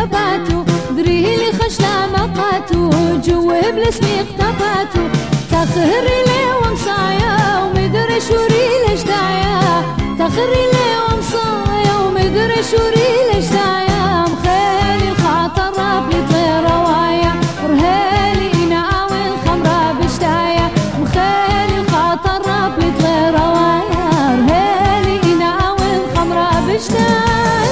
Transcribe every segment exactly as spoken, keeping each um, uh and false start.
ثباتو دريه لي خشلا مقاتو جوه بلسمي اقتباتو تخري لي ومصايا ومدري شوري ليش دايا تخري لي ومصايا ومدري شوري ليش دايا مخالي الخاطر رابلي طير روايا ورهالي ناوي الخمرة بشتايا مخالي الخاطر رابلي طير روايا ورهالي ناوي الخمرة بشتايا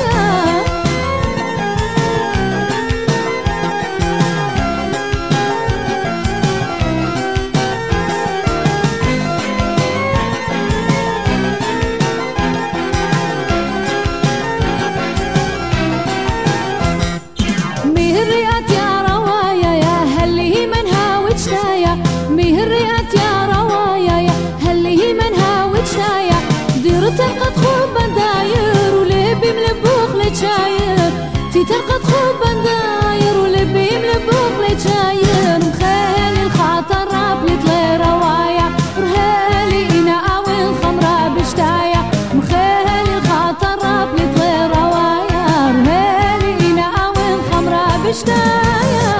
تلقى تخوب داير ولبي ملبوخ لتشاير تي تلقى تخوب داير ولبي ملبوخ لتشاير مخالي الخاطر رابلي طلي روايا ورهالي ناوي الخمرة بشتايا مخالي الخاطر رابلي طلي روايا ورهالي ناوي الخمرة بشتايا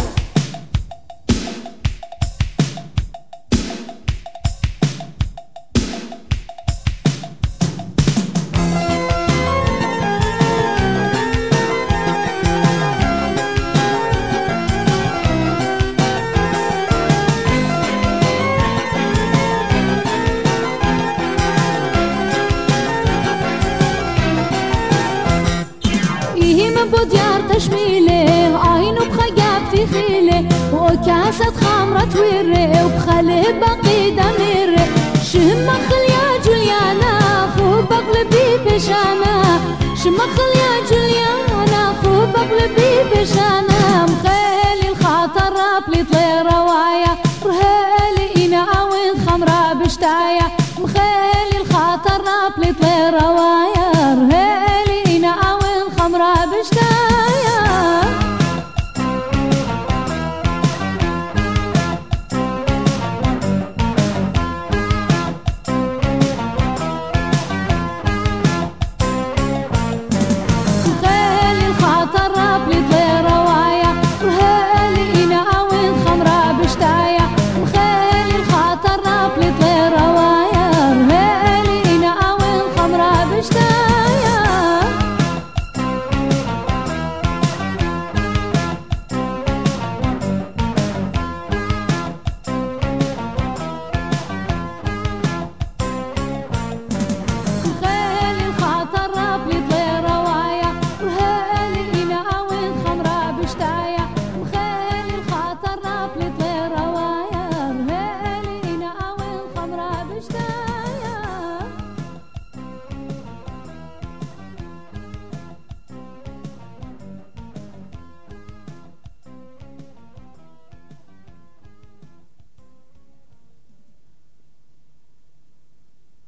بديار تشميله عينه بخجاب في خيله وكاسة خمرة تويره وبخله باقي دميره شمخل يا جوليانا خو بقلبي بشانا شمخل يا جوليانا خو بقلبي بشانا مخالي الخاطر رابلي طلي روايا ورهالي ناوي الخمرة بشتايا مخالي الخاطر رابلي طلي روايا